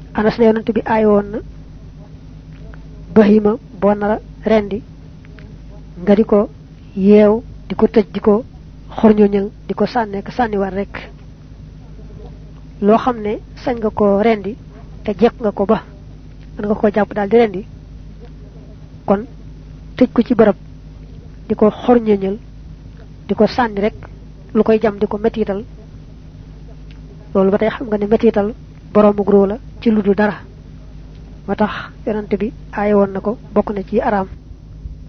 Anas ne yonent bi ay won na bahima bo nara rendi nga diko yew diko tej diko xorñoñal diko sanne ka sanni war rek lo xamne sañ nga ko rendi te jek nga ko ba nga ko japp dal di rendi kon tej ko ci barab diko xorñoñal diko sanni rek lu koy jam diko metital lolou batay xam nga ne metital borom gro la ci luddul dara motax yonent bi ay won nako bokku na ci aram